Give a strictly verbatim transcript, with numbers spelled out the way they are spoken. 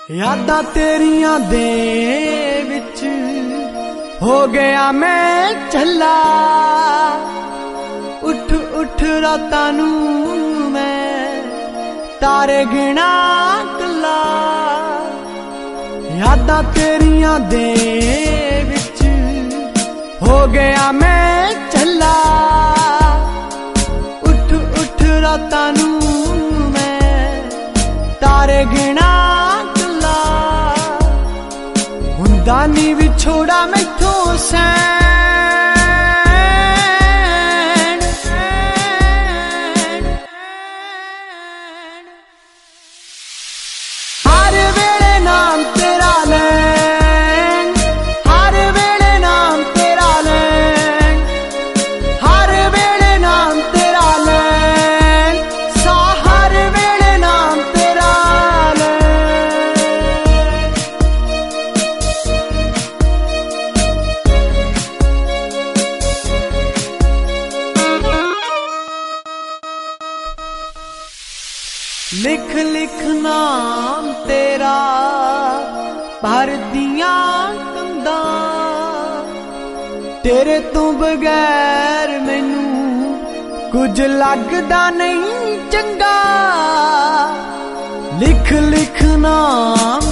यादां तेरियां दे विच हो गया मैं झल्ला। उठ उठ रातां नू मैं तारे गिना कला। यादां तेरियां दे विच हो गया मैं झल्ला। उठ उठ रातां नू मैं तारे गिना कला। हुंदा नी विछोड़ा मैथों सैन। हर वेले नाम तेरा लैन, हर वेले नाम तेरा लैन, हर वेले नाम तेरा लैन, सा हर वेले नाम तेरा लैन। लिख लिख नाम तेरा भर दियां कंधां। तेरे तो बगैर मैनू कुछ लगदा नहीं चंगा। लिख लिख नाम